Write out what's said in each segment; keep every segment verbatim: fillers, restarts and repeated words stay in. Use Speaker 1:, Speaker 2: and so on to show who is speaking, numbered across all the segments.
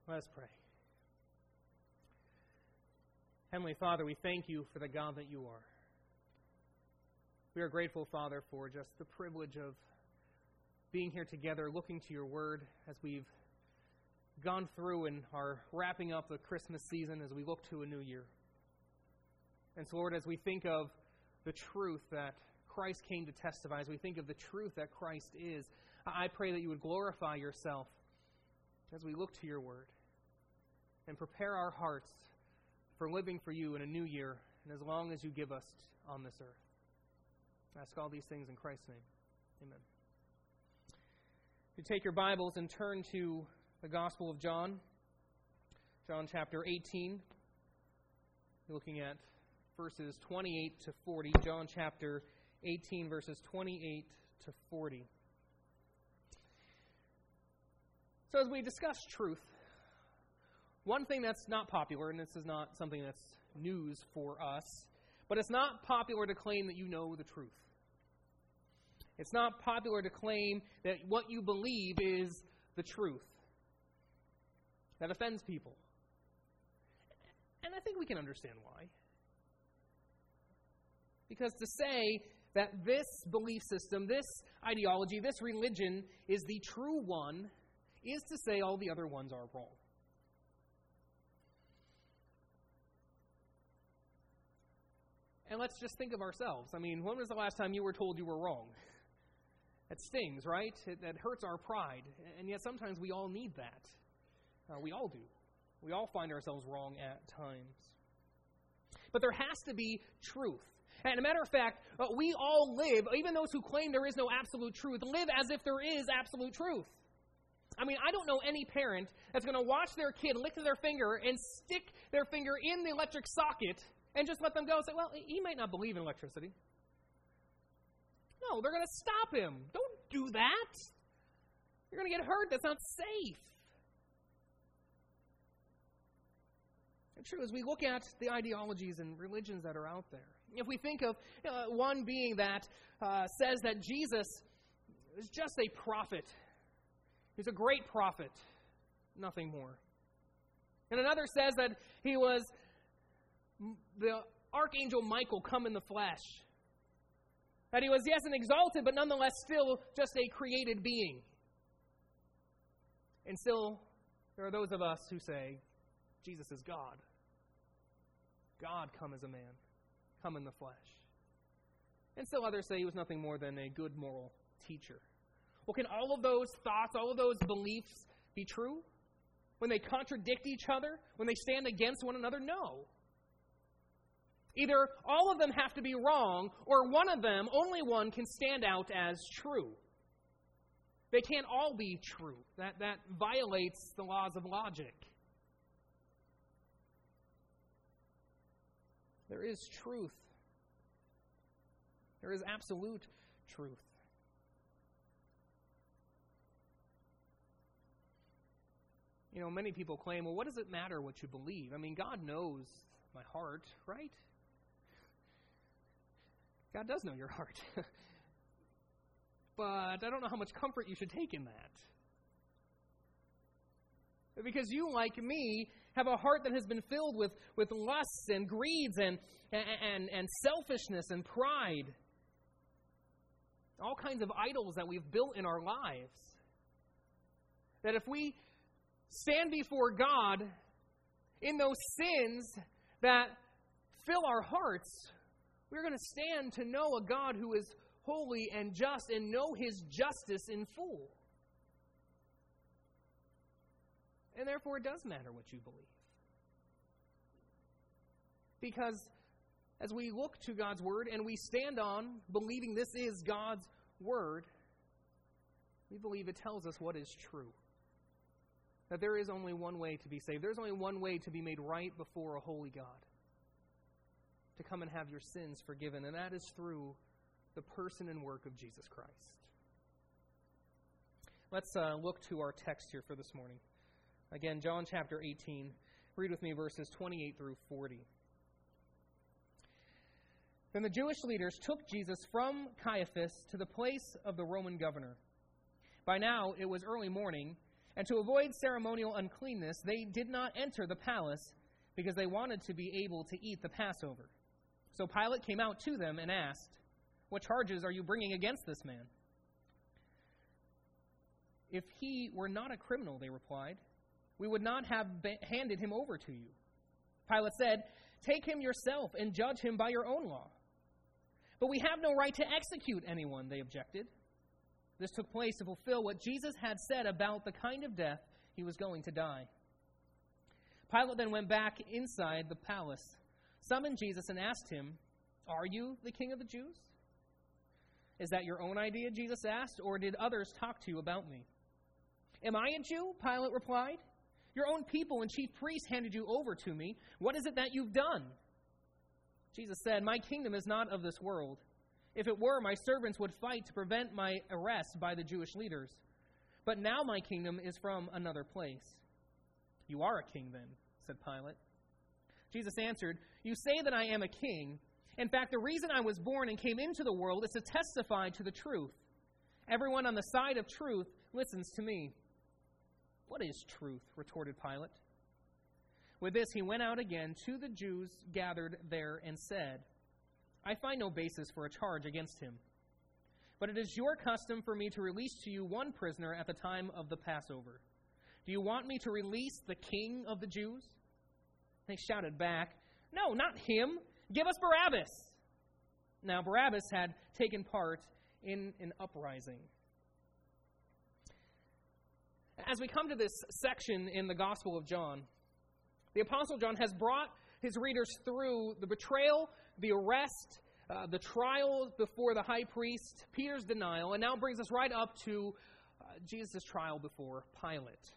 Speaker 1: Let us pray. Heavenly Father, we thank you for the God that you are. We are grateful, Father, for just the privilege of being here together, looking to your word as we've gone through and are wrapping up the Christmas season as we look to a new year. And so, Lord, as we think of the truth that Christ came to testify, as we think of the truth that Christ is, I pray that you would glorify yourself as we look to your word and prepare our hearts for living for you in a new year and as long as you give us on this earth. I ask all these things in Christ's name. Amen. You take your Bibles and turn to the Gospel of John, John chapter eighteen. You're looking at verses twenty-eight to forty. John chapter eighteen, verses twenty-eight to forty. So as we discuss truth, one thing that's not popular, and this is not something that's news for us, but it's not popular to claim that you know the truth. It's not popular to claim that what you believe is the truth. That offends people. And I think we can understand why. Because to say that this belief system, this ideology, this religion is the true one is to say all the other ones are wrong. And let's just think of ourselves. I mean, when was the last time you were told you were wrong? That stings, right? It, that hurts our pride. And yet sometimes we all need that. Uh, we all do. We all find ourselves wrong at times. But there has to be truth. And a matter of fact, uh, we all live, even those who claim there is no absolute truth, live as if there is absolute truth. I mean, I don't know any parent that's going to watch their kid lick their finger and stick their finger in the electric socket and just let them go and say, well, he might not believe in electricity. No, they're going to stop him. Don't do that. You're going to get hurt. That's not safe. And true, as we look at the ideologies and religions that are out there, if we think of uh, one being that uh, says that Jesus is just a prophet, he's a great prophet, nothing more. And another says that he was the archangel Michael come in the flesh. That he was, yes, an exalted, but nonetheless still just a created being. And still, there are those of us who say, Jesus is God. God come as a man, come in the flesh. And still others say he was nothing more than a good moral teacher. Well, can all of those thoughts, all of those beliefs be true? When they contradict each other? When they stand against one another? No. Either all of them have to be wrong, or one of them, only one, can stand out as true. They can't all be true. That, that violates the laws of logic. There is truth. There is absolute truth. You know, many people claim, well, what does it matter what you believe? I mean, God knows my heart, right? God does know your heart. But I don't know how much comfort you should take in that. Because you, like me, have a heart that has been filled with, with lusts and greeds and, and, and selfishness and pride. All kinds of idols that we've built in our lives. That if we stand before God in those sins that fill our hearts, we're going to stand to know a God who is holy and just and know His justice in full. And therefore it does matter what you believe. Because as we look to God's Word and we stand on believing this is God's Word, we believe it tells us what is true. That there is only one way to be saved. There's only one way to be made right before a holy God. To come and have your sins forgiven. And that is through the person and work of Jesus Christ. Let's uh, look to our text here for this morning. Again, John chapter eighteen. Read with me verses twenty-eight through forty. Then the Jewish leaders took Jesus from Caiaphas to the place of the Roman governor. By now it was early morning, And to avoid ceremonial uncleanness, they did not enter the palace because they wanted to be able to eat the Passover. So Pilate came out to them and asked, "What charges are you bringing against this man?" "If he were not a criminal," they replied, "we would not have be- handed him over to you." Pilate said, "Take him yourself and judge him by your own law." "But we have no right to execute anyone," they objected. This took place to fulfill what Jesus had said about the kind of death he was going to die. Pilate then went back inside the palace, summoned Jesus, and asked him, "Are you the king of the Jews?" "Is that your own idea?" Jesus asked, "or did others talk to you about me?" "Am I a Jew?" Pilate replied. "Your own people and chief priests handed you over to me. What is it that you've done?" Jesus said, "My kingdom is not of this world. If it were, my servants would fight to prevent my arrest by the Jewish leaders. But now my kingdom is from another place." "You are a king then," said Pilate. Jesus answered, "You say that I am a king. In fact, the reason I was born and came into the world is to testify to the truth. Everyone on the side of truth listens to me." "What is truth?" retorted Pilate. With this, he went out again to the Jews gathered there and said, "I find no basis for a charge against him. But it is your custom for me to release to you one prisoner at the time of the Passover. Do you want me to release the king of the Jews?" They shouted back, "No, not him. Give us Barabbas." Now Barabbas had taken part in an uprising. As we come to this section in the Gospel of John, the Apostle John has brought his readers through the betrayal, the arrest, uh, the trial before the high priest, Peter's denial, and now brings us right up to uh, Jesus' trial before Pilate.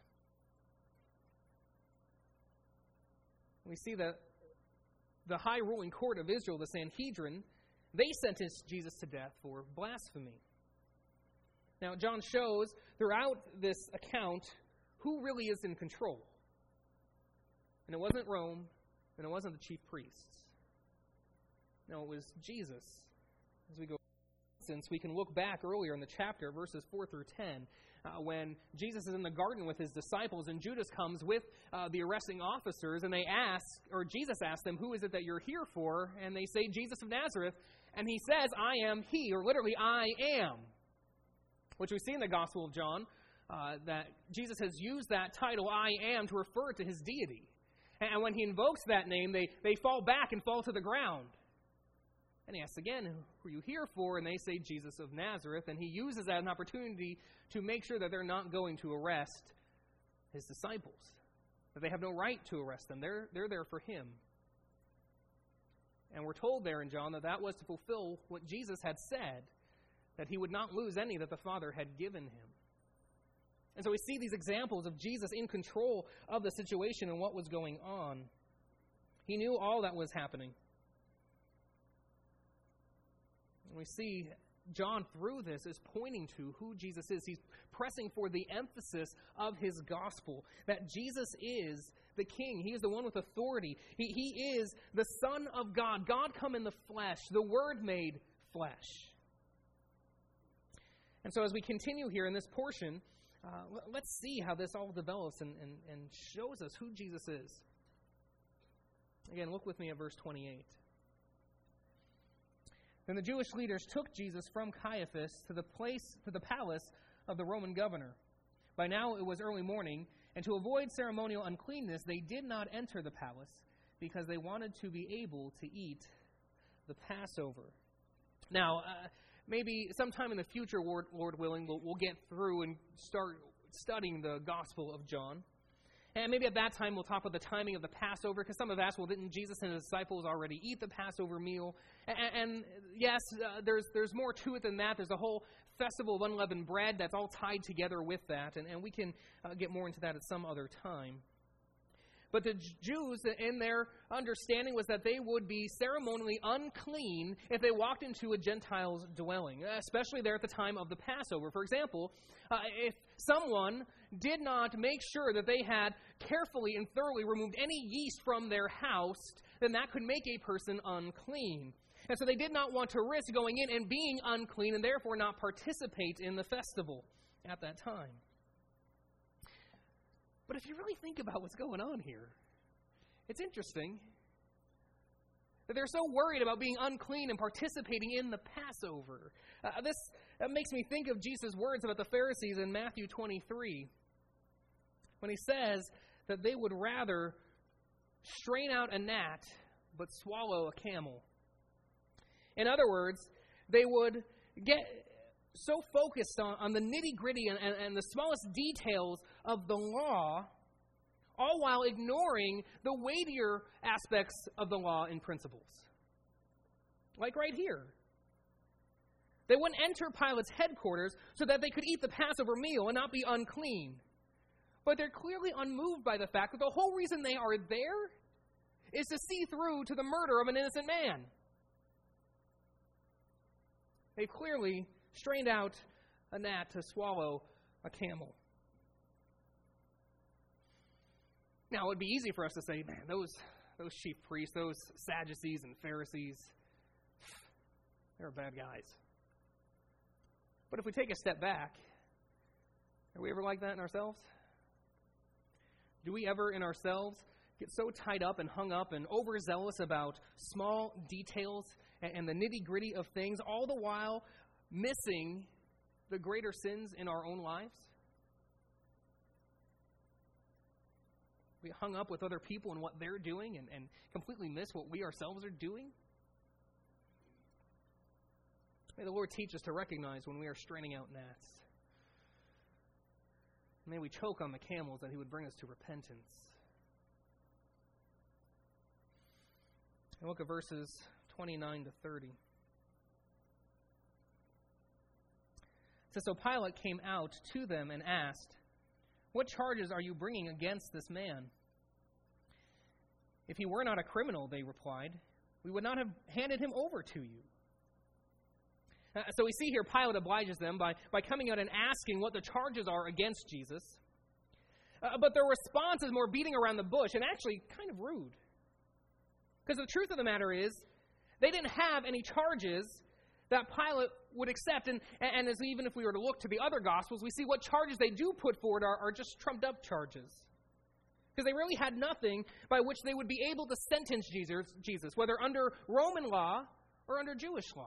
Speaker 1: We see that the high ruling court of Israel, the Sanhedrin, they sentenced Jesus to death for blasphemy. Now, John shows throughout this account who really is in control. And it wasn't Rome, and it wasn't the chief priests. No, it was Jesus. As we go, since we can look back earlier in the chapter, verses four through ten, uh, when Jesus is in the garden with his disciples, and Judas comes with uh, the arresting officers, and they ask, or Jesus asks them, "Who is it that you're here for?" And they say, "Jesus of Nazareth." And he says, "I am he," or literally, "I am," which we see in the Gospel of John, uh, that Jesus has used that title, "I am," to refer to his deity. And when he invokes that name, they, they fall back and fall to the ground. And he asks again, "Who are you here for?" And they say, "Jesus of Nazareth." And he uses that as an opportunity to make sure that they're not going to arrest his disciples, that they have no right to arrest them. They're, they're there for him. And we're told there in John that that was to fulfill what Jesus had said, that he would not lose any that the Father had given him. And so we see these examples of Jesus in control of the situation and what was going on. He knew all that was happening. And we see John through this is pointing to who Jesus is. He's pressing for the emphasis of his gospel, that Jesus is the King. He is the one with authority. He, he is the Son of God, God come in the flesh, the Word made flesh. And so as we continue here in this portion, uh, let's see how this all develops and, and, and shows us who Jesus is. Again, look with me at verse twenty-eight. Then the Jewish leaders took Jesus from Caiaphas to the place, to the palace of the Roman governor. By now it was early morning, and to avoid ceremonial uncleanness, they did not enter the palace because they wanted to be able to eat the Passover. Now, uh, maybe sometime in the future, Lord, Lord willing, we'll, we'll get through and start studying the Gospel of John. And maybe at that time we'll talk about the timing of the Passover, because some have asked, well, didn't Jesus and his disciples already eat the Passover meal? And, and yes, uh, there's there's more to it than that. There's a whole festival of unleavened bread that's all tied together with that, and, and we can uh, get more into that at some other time. But the Jews, in their understanding, was that they would be ceremonially unclean if they walked into a Gentile's dwelling, especially there at the time of the Passover. For example, uh, if someone did not make sure that they had carefully and thoroughly removed any yeast from their house, then that could make a person unclean. And so they did not want to risk going in and being unclean and therefore not participate in the festival at that time. But if you really think about what's going on here, it's interesting that they're so worried about being unclean and participating in the Passover. Uh, this that makes me think of Jesus' words about the Pharisees in Matthew twenty-three, when he says that they would rather strain out a gnat but swallow a camel. In other words, they would get so focused on, on the nitty-gritty and, and, and the smallest details of the law, all while ignoring the weightier aspects of the law and principles. Like right here. They wouldn't enter Pilate's headquarters so that they could eat the Passover meal and not be unclean. But they're clearly unmoved by the fact that the whole reason they are there is to see through to the murder of an innocent man. They've clearly strained out a gnat to swallow a camel. Now, it would be easy for us to say, man, those, those chief priests, those Sadducees and Pharisees, they're bad guys. But if we take a step back, are we ever like that in ourselves? Do we ever in ourselves get so tied up and hung up and overzealous about small details and, and the nitty-gritty of things, all the while missing the greater sins in our own lives? We hung up with other people and what they're doing and, and completely miss what we ourselves are doing? May the Lord teach us to recognize when we are straining out gnats. May we choke on the camels that he would bring us to repentance. And look at verses twenty-nine to thirty. It says, so Pilate came out to them and asked, what charges are you bringing against this man? If he were not a criminal, they replied, we would not have handed him over to you. Uh, so we see here Pilate obliges them by, by coming out and asking what the charges are against Jesus. Uh, but their response is more beating around the bush and actually kind of rude. Because the truth of the matter is, they didn't have any charges that Pilate would accept. And, and as even if we were to look to the other Gospels, we see what charges they do put forward are, are just trumped up charges. Because they really had nothing by which they would be able to sentence Jesus, Jesus, whether under Roman law or under Jewish law.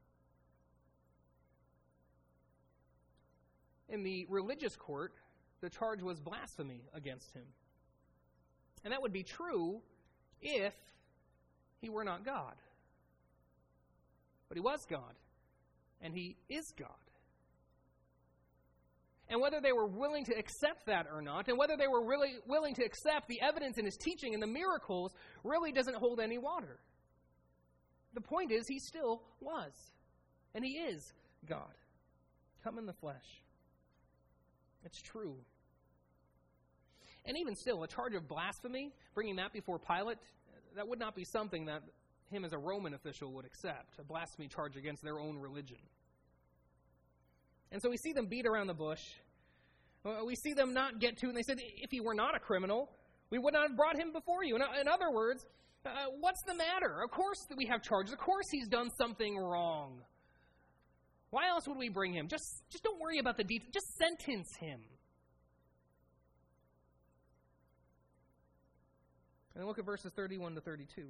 Speaker 1: In the religious court, the charge was blasphemy against him. And that would be true if he were not God. But he was God. And he is God. And whether they were willing to accept that or not, and whether they were really willing to accept the evidence in his teaching and the miracles, really doesn't hold any water. The point is, he still was. And he is God. Come in the flesh. It's true. And even still, a charge of blasphemy, bringing that before Pilate, that would not be something that him as a Roman official would accept, a blasphemy charge against their own religion. And so we see them beat around the bush. We see them not get to it. And they said, if he were not a criminal, we would not have brought him before you. In, in other words, uh, what's the matter? Of course we have charges. Of course he's done something wrong. Why else would we bring him? Just, just don't worry about the details. Just sentence him. And look at verses thirty-one to thirty-two.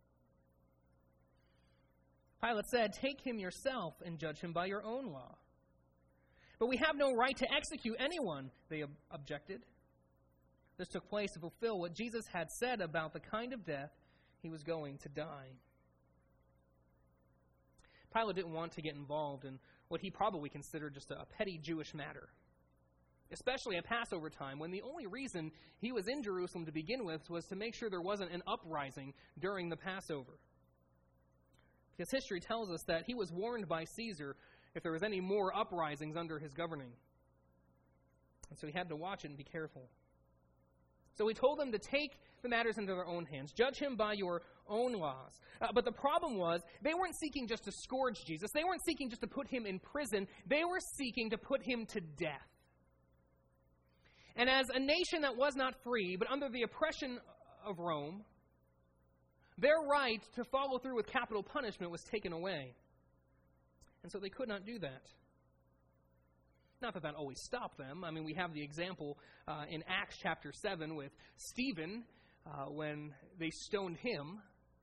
Speaker 1: Pilate said, take him yourself and judge him by your own law. But we have no right to execute anyone, they ob- objected. This took place to fulfill what Jesus had said about the kind of death he was going to die. Pilate didn't want to get involved in what he probably considered just a petty Jewish matter, especially at Passover time, when the only reason he was in Jerusalem to begin with was to make sure there wasn't an uprising during the Passover. Because history tells us that he was warned by Caesar if there was any more uprisings under his governing. And so he had to watch it and be careful. So he told them to take the matters into their own hands. Judge him by your own laws. Uh, but the problem was, they weren't seeking just to scourge Jesus. They weren't seeking just to put him in prison. They were seeking to put him to death. And as a nation that was not free, but under the oppression of Rome, their right to follow through with capital punishment was taken away. And so they could not do that. Not that that always stopped them. I mean, we have the example uh, in Acts chapter seven with Stephen uh, when they stoned him.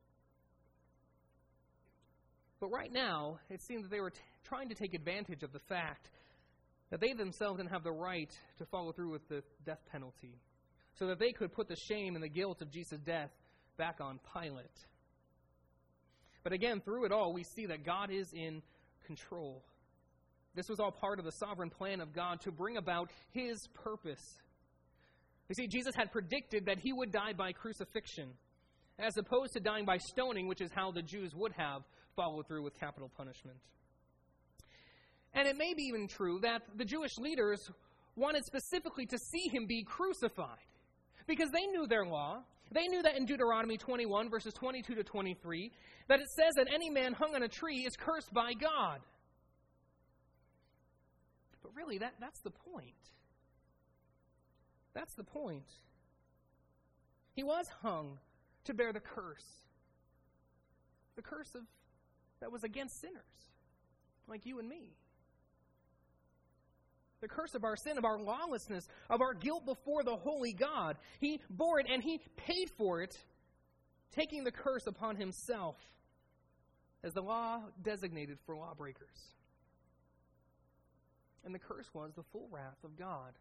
Speaker 1: But right now, it seemed that they were t- trying to take advantage of the fact that they themselves didn't have the right to follow through with the death penalty, so that they could put the shame and the guilt of Jesus' death back on Pilate. But again, through it all, we see that God is in control. This was all part of the sovereign plan of God to bring about His purpose. You see, Jesus had predicted that He would die by crucifixion, as opposed to dying by stoning, which is how the Jews would have followed through with capital punishment. And it may be even true that the Jewish leaders wanted specifically to see Him be crucified, because they knew their law. They knew that in Deuteronomy twenty-one, verses twenty-two to twenty-three, that it says that any man hung on a tree is cursed by God. But really, that, that's the point. That's the point. He was hung to bear the curse. The curse of that was against sinners, like you and me. The curse of our sin, of our lawlessness, of our guilt before the holy God. He bore it and He paid for it, taking the curse upon Himself, as the law designated for lawbreakers. And the curse was the full wrath of God.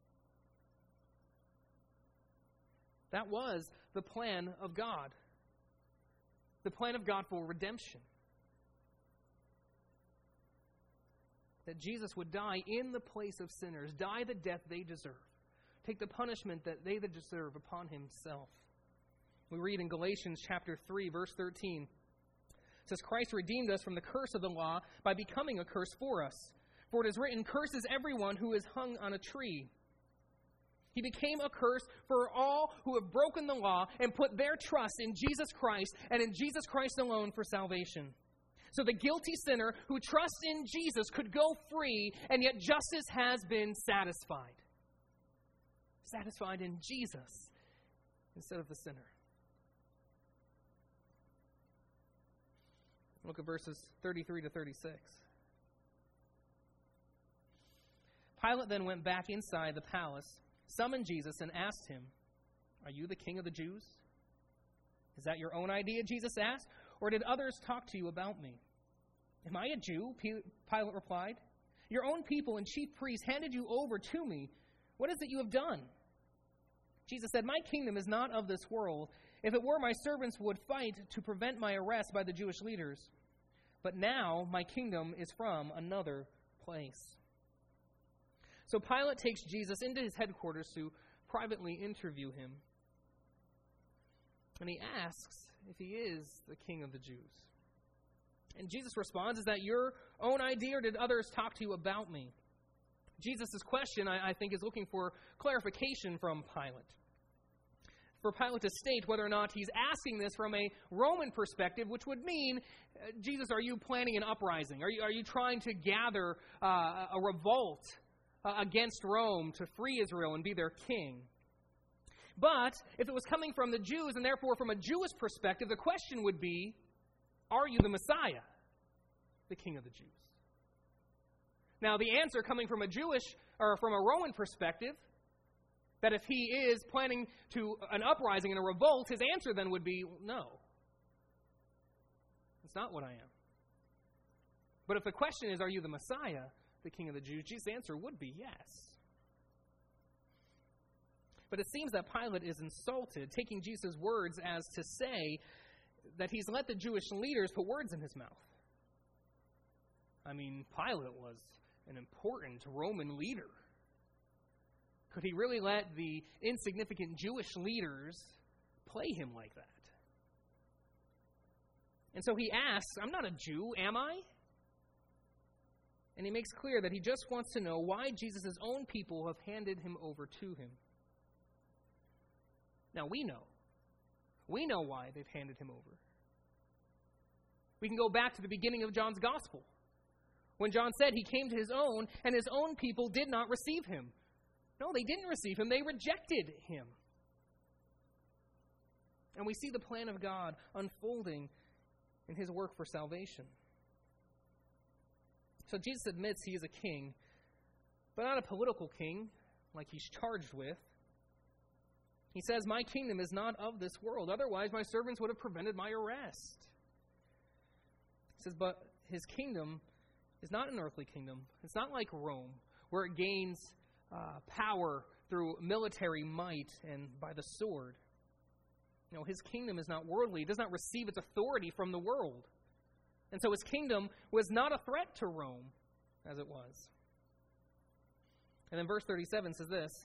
Speaker 1: That was the plan of God. The plan of God for redemption. That Jesus would die in the place of sinners, die the death they deserve, take the punishment that they deserve upon Himself. We read in Galatians chapter three, verse thirteen. It says, Christ redeemed us from the curse of the law by becoming a curse for us. For it is written, curses everyone who is hung on a tree. He became a curse for all who have broken the law and put their trust in Jesus Christ and in Jesus Christ alone for salvation. So the guilty sinner who trusts in Jesus could go free, and yet justice has been satisfied. Satisfied in Jesus instead of the sinner. Look at verses thirty-three to thirty-six. Pilate then went back inside the palace, summoned Jesus, and asked Him, "Are you the King of the Jews?" "Is that your own idea?" Jesus asked. "Or did others talk to you about me?" "Am I a Jew?" Pilate replied. "Your own people and chief priests handed you over to me. What is it you have done?" Jesus said, "My kingdom is not of this world. If it were, my servants would fight to prevent my arrest by the Jewish leaders. But now my kingdom is from another place." So Pilate takes Jesus into his headquarters to privately interview Him. And he asks if He is the King of the Jews. And Jesus responds, "Is that your own idea, or did others talk to you about me?" Jesus' question, I, I think, is looking for clarification from Pilate. For Pilate to state whether or not he's asking this from a Roman perspective, which would mean, uh, Jesus, are you planning an uprising? Are you, are you trying to gather uh, a revolt uh, against Rome to free Israel and be their king? But if it was coming from the Jews, and therefore from a Jewish perspective, the question would be, are you the Messiah, the King of the Jews? Now, the answer coming from a Jewish or from a Roman perspective, that if He is planning to an uprising and a revolt, his answer then would be, no. It's not what I am. But if the question is, are you the Messiah, the King of the Jews? Jesus' answer would be yes. But it seems that Pilate is insulted, taking Jesus' words as to say that he's let the Jewish leaders put words in his mouth. I mean, Pilate was an important Roman leader. Could he really let the insignificant Jewish leaders play him like that? And so he asks, I'm not a Jew, am I? And he makes clear that he just wants to know why Jesus' own people have handed him over to him. Now we know. We know why they've handed him over. We can go back to the beginning of John's Gospel, when John said he came to his own, and his own people did not receive him. No, they didn't receive him. They rejected him. And we see the plan of God unfolding in His work for salvation. So Jesus admits He is a king, but not a political king like he's charged with. He says, my kingdom is not of this world. Otherwise, my servants would have prevented my arrest. He says, but his kingdom is not an earthly kingdom. It's not like Rome, where it gains uh, power through military might and by the sword. You know, his kingdom is not worldly. It does not receive its authority from the world. And so his kingdom was not a threat to Rome, as it was. And then verse thirty-seven says this,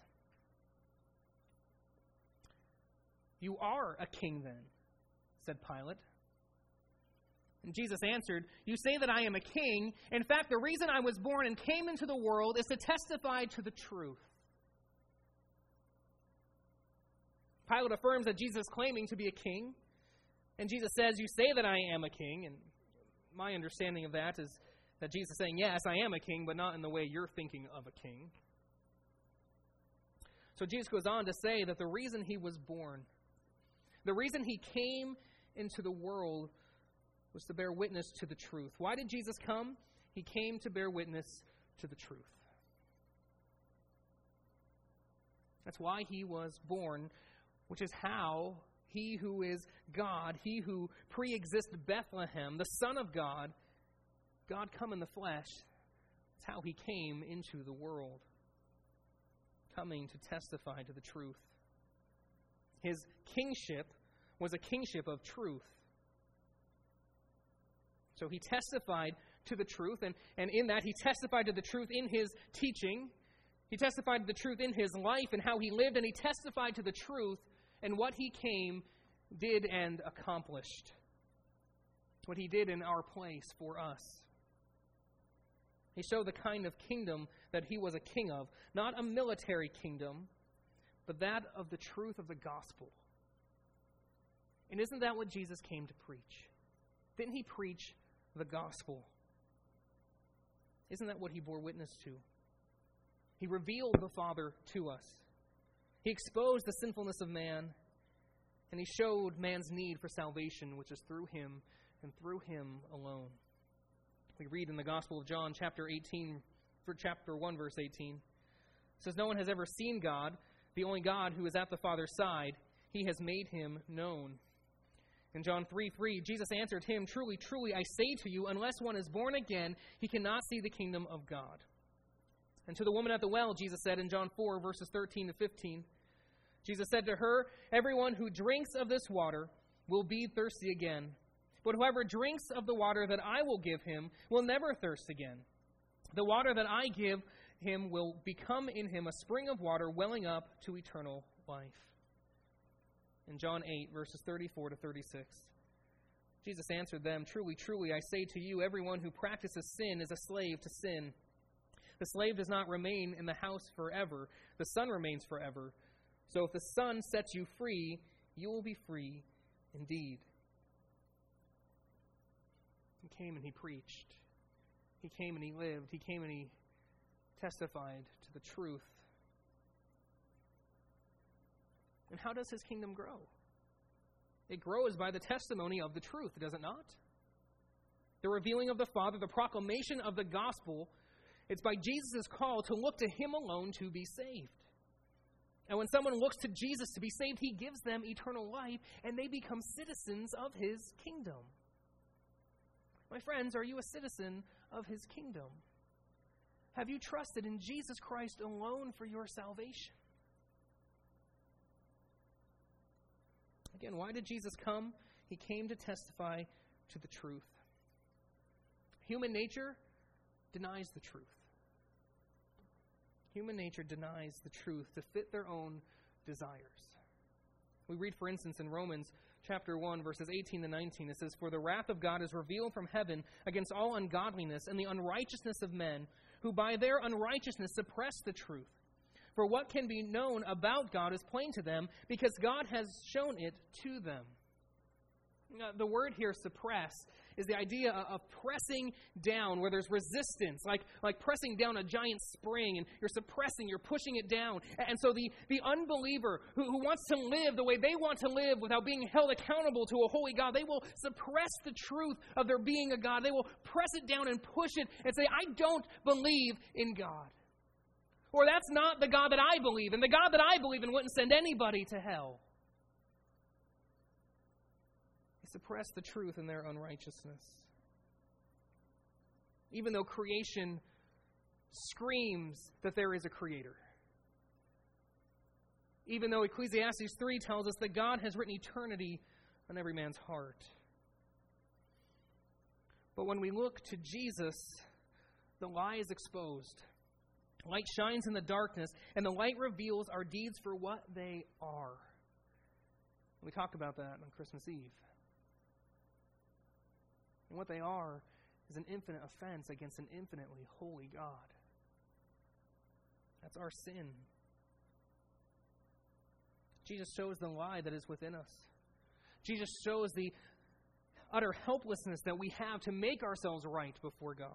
Speaker 1: you are a king then, said Pilate. And Jesus answered, you say that I am a king. In fact, the reason I was born and came into the world is to testify to the truth. Pilate affirms that Jesus is claiming to be a king. And Jesus says, you say that I am a king. And my understanding of that is that Jesus is saying, yes, I am a king, but not in the way you're thinking of a king. So Jesus goes on to say that the reason he was born, the reason he came into the world was to bear witness to the truth. Why did Jesus come? He came to bear witness to the truth. That's why he was born, which is how he who is God, he who pre-exists Bethlehem, the Son of God, God come in the flesh, that's how he came into the world, coming to testify to the truth. His kingship was a kingship of truth. So he testified to the truth, and, and in that he testified to the truth in his teaching. He testified to the truth in his life and how he lived, and he testified to the truth and what he came, did, and accomplished. What he did in our place for us. He showed the kind of kingdom that he was a king of. Not a military kingdom, but that of the truth of the gospel. And isn't that what Jesus came to preach? Didn't he preach the gospel? Isn't that what he bore witness to? He revealed the Father to us. He exposed the sinfulness of man, and he showed man's need for salvation, which is through him and through him alone. We read in the Gospel of John, chapter eighteen, for chapter one, verse eighteen. It says, no one has ever seen God, the only God who is at the Father's side. He has made him known. In John three three, Jesus answered him, truly, truly, I say to you, unless one is born again, he cannot see the kingdom of God. And to the woman at the well, Jesus said in John four, verses thirteen to fifteen, Jesus said to her, everyone who drinks of this water will be thirsty again. But whoever drinks of the water that I will give him will never thirst again. The water that I give him will become in him a spring of water welling up to eternal life. In John eight, verses thirty-four to thirty-six, Jesus answered them, truly, truly, I say to you, everyone who practices sin is a slave to sin. The slave does not remain in the house forever. The Son remains forever. So if the Son sets you free, you will be free indeed. He came and he preached. He came and he lived. He came and he testified to the truth. And how does his kingdom grow? It grows by the testimony of the truth, does it not? The revealing of the Father, the proclamation of the gospel. It's by Jesus' call to look to him alone to be saved. And when someone looks to Jesus to be saved, he gives them eternal life, and they become citizens of his kingdom. My friends, are you a citizen of his kingdom? Have you trusted in Jesus Christ alone for your salvation? Again, why did Jesus come? He came to testify to the truth. Human nature denies the truth. Human nature denies the truth to fit their own desires. We read, for instance, in Romans chapter one, verses eighteen to nineteen, it says, for the wrath of God is revealed from heaven against all ungodliness and the unrighteousness of men, who by their unrighteousness suppress the truth. For what can be known about God is plain to them, because God has shown it to them. Now, the word here, suppress, is the idea of pressing down where there's resistance, like, like pressing down a giant spring, and you're suppressing, you're pushing it down. And so the, the unbeliever who, who wants to live the way they want to live without being held accountable to a holy God, they will suppress the truth of there being a God. They will press it down and push it and say, I don't believe in God. Or that's not the God that I believe in. The God that I believe in wouldn't send anybody to hell. They suppress the truth in their unrighteousness. Even though creation screams that there is a creator. Even though Ecclesiastes three tells us that God has written eternity on every man's heart. But when we look to Jesus, the lie is exposed. Light shines in the darkness, and the light reveals our deeds for what they are. We talked about that on Christmas Eve. And what they are is an infinite offense against an infinitely holy God. That's our sin. Jesus shows the lie that is within us. Jesus shows the utter helplessness that we have to make ourselves right before God.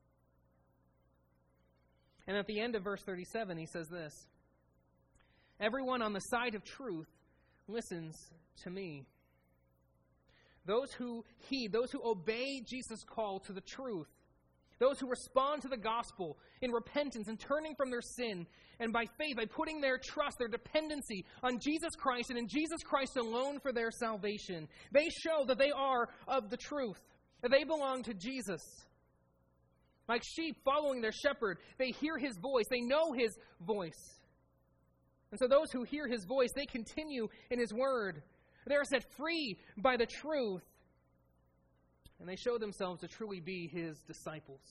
Speaker 1: And at the end of verse thirty-seven, he says this, everyone on the side of truth listens to me. Those who heed, those who obey Jesus' call to the truth, those who respond to the gospel in repentance and turning from their sin, and by faith, by putting their trust, their dependency on Jesus Christ and in Jesus Christ alone for their salvation, they show that they are of the truth, that they belong to Jesus. Like sheep following their shepherd, they hear his voice, they know his voice. And so those who hear his voice, they continue in his word. They are set free by the truth. And they show themselves to truly be his disciples.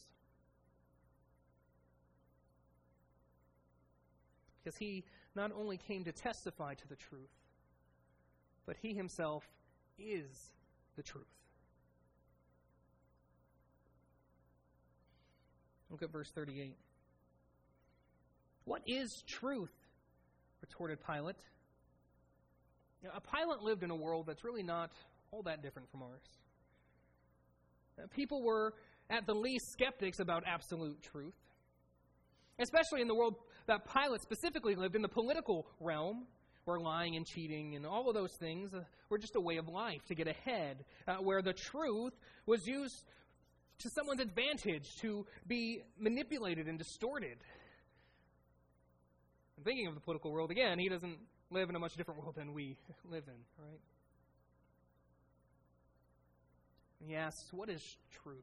Speaker 1: Because he not only came to testify to the truth, but he himself is the truth. Look at verse thirty-eight. What is truth? Retorted Pilate. Now, Pilate lived in a world that's really not all that different from ours. People were, at the least, skeptics about absolute truth. Especially in the world that Pilate specifically lived, in the political realm, where lying and cheating and all of those things were just a way of life to get ahead, uh, where the truth was used to someone's advantage, to be manipulated and distorted. I'm thinking of the political world again. He doesn't live in a much different world than we live in, right? And he asks, what is truth?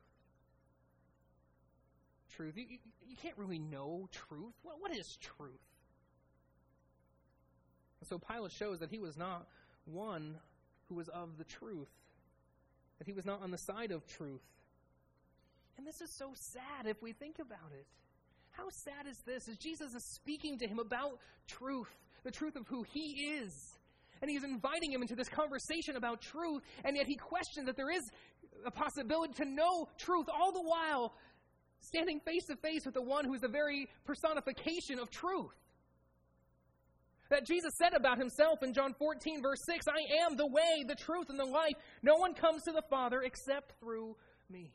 Speaker 1: Truth. You, you, you can't really know truth. What, what is truth? And so Pilate shows that he was not one who was of the truth, that he was not on the side of truth. And this is so sad if we think about it. How sad is this? As Jesus is speaking to him about truth, the truth of who he is. And he's inviting him into this conversation about truth, and yet he questions that there is a possibility to know truth, all the while standing face to face with the one who is the very personification of truth. That Jesus said about himself in John fourteen, verse six, I am the way, the truth, and the life. No one comes to the Father except through me.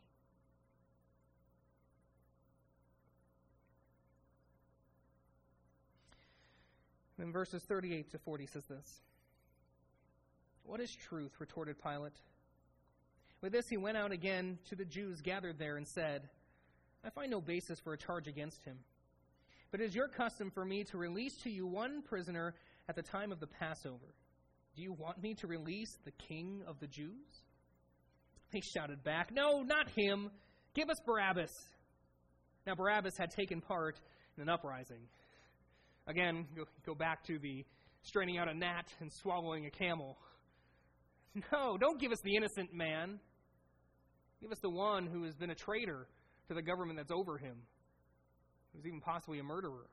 Speaker 1: In verses thirty-eight to forty says this. What is truth? Retorted Pilate. With this he went out again to the Jews gathered there and said, I find no basis for a charge against him. But it is your custom for me to release to you one prisoner at the time of the Passover. Do you want me to release the King of the Jews? They shouted back, No, not him. Give us Barabbas. Now Barabbas had taken part in an uprising. Again, go, go back to the straining out a gnat and swallowing a camel. No, don't give us the innocent man. Give us the one who has been a traitor to the government that's over him, who's even possibly a murderer.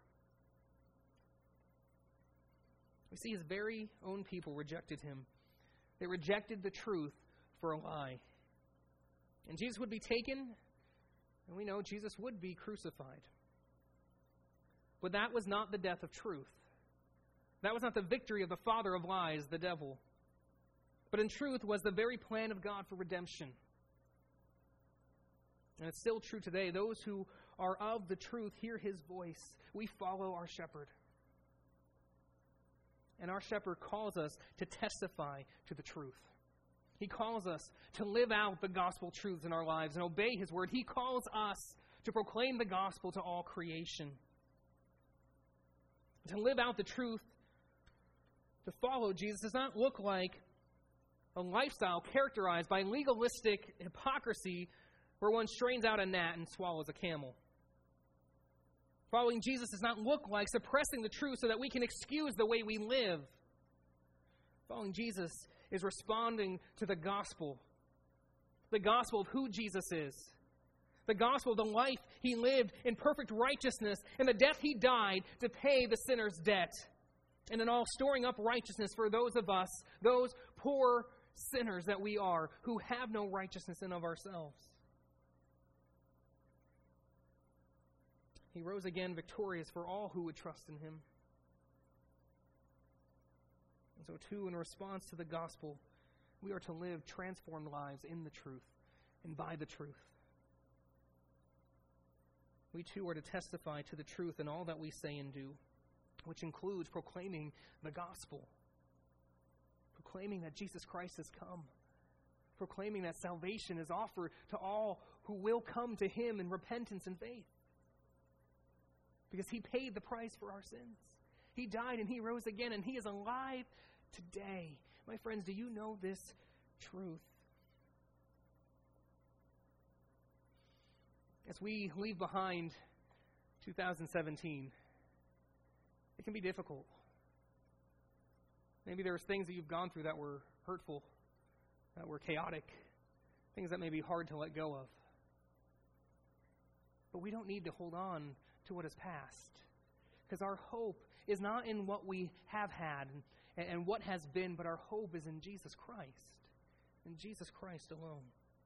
Speaker 1: We see his very own people rejected him. They rejected the truth for a lie. And Jesus would be taken, and we know Jesus would be crucified. But that was not the death of truth. That was not the victory of the father of lies, the devil. But in truth was the very plan of God for redemption. And it's still true today. Those who are of the truth hear his voice. We follow our shepherd. And our shepherd calls us to testify to the truth. He calls us to live out the gospel truths in our lives and obey his word. He calls us to proclaim the gospel to all creation. To live out the truth, to follow Jesus, does not look like a lifestyle characterized by legalistic hypocrisy where one strains out a gnat and swallows a camel. Following Jesus does not look like suppressing the truth so that we can excuse the way we live. Following Jesus is responding to the gospel. The gospel of who Jesus is. The gospel of the life he lived in perfect righteousness and the death he died to pay the sinner's debt. And in all, storing up righteousness for those of us, those poor sinners that we are, who have no righteousness in of ourselves. He rose again victorious for all who would trust in him. And so too, in response to the gospel, we are to live transformed lives in the truth and by the truth. We too are to testify to the truth in all that we say and do, which includes proclaiming the gospel, proclaiming that Jesus Christ has come, proclaiming that salvation is offered to all who will come to him in repentance and faith. Because he paid the price for our sins. He died and he rose again, and he is alive today. My friends, do you know this truth? As we leave behind two thousand seventeen, it can be difficult. Maybe there's things that you've gone through that were hurtful, that were chaotic, things that may be hard to let go of. But we don't need to hold on to what is past, because our hope is not in what we have had and, and what has been, but our hope is in Jesus Christ, in Jesus Christ alone.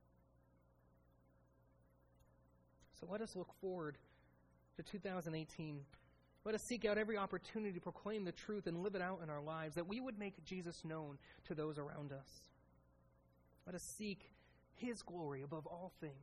Speaker 1: So let us look forward to two thousand eighteen. Let us seek out every opportunity to proclaim the truth and live it out in our lives, that we would make Jesus known to those around us. Let us seek his glory above all things.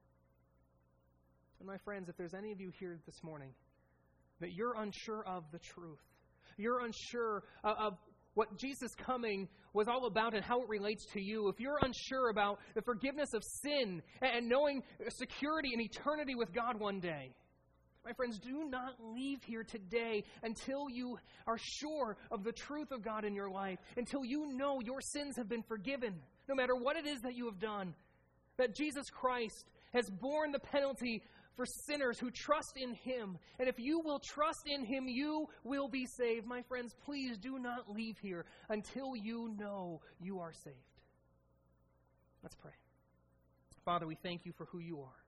Speaker 1: And my friends, if there's any of you here this morning that you're unsure of the truth, you're unsure of, of what Jesus' coming was all about and how it relates to you, if you're unsure about the forgiveness of sin and knowing security and eternity with God one day, my friends, do not leave here today until you are sure of the truth of God in your life, until you know your sins have been forgiven, no matter what it is that you have done, that Jesus Christ has borne the penalty for sinners who trust in him. And if you will trust in him, you will be saved. My friends, please do not leave here until you know you are saved. Let's pray. Father, we thank you for who you are.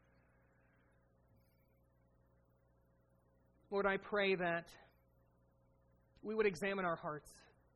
Speaker 1: Lord, I pray that we would examine our hearts,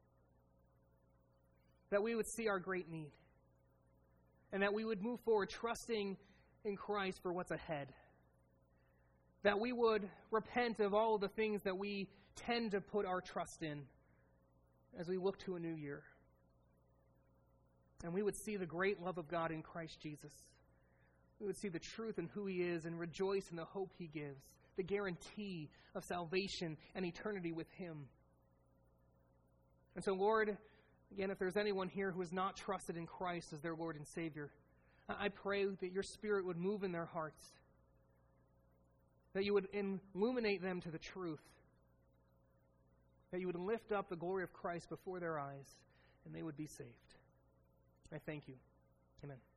Speaker 1: that we would see our great need, and that we would move forward trusting in Christ for what's ahead. That we would repent of all of the things that we tend to put our trust in as we look to a new year. And we would see the great love of God in Christ Jesus. We would see the truth in who he is and rejoice in the hope he gives, the guarantee of salvation and eternity with him. And so, Lord, again, if there's anyone here who has not trusted in Christ as their Lord and Savior, I pray that your Spirit would move in their hearts, that you would illuminate them to the truth, that you would lift up the glory of Christ before their eyes, and they would be saved. I thank you. Amen.